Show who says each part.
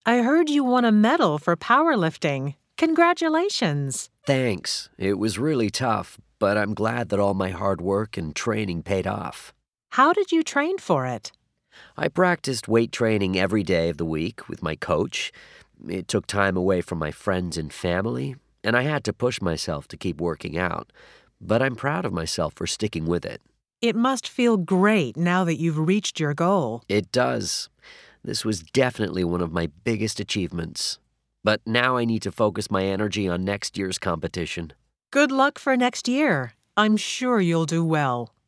Speaker 1: I heard you won a medal for powerlifting. Congratulations.
Speaker 2: Thanks. It was really tough, but I'm glad that all my hard work and training paid off.
Speaker 1: How did you train for it?
Speaker 2: I practiced weight training every day of the week with my coach. It took time away from my friends and family, and I had to push myself to keep working out. But I'm proud of myself for sticking with it.
Speaker 1: It must feel great now that you've reached your goal.
Speaker 2: It does. This was definitely one of my biggest achievements. But now I need to focus my energy on next year's competition.
Speaker 1: Good luck for next year. I'm sure you'll do well.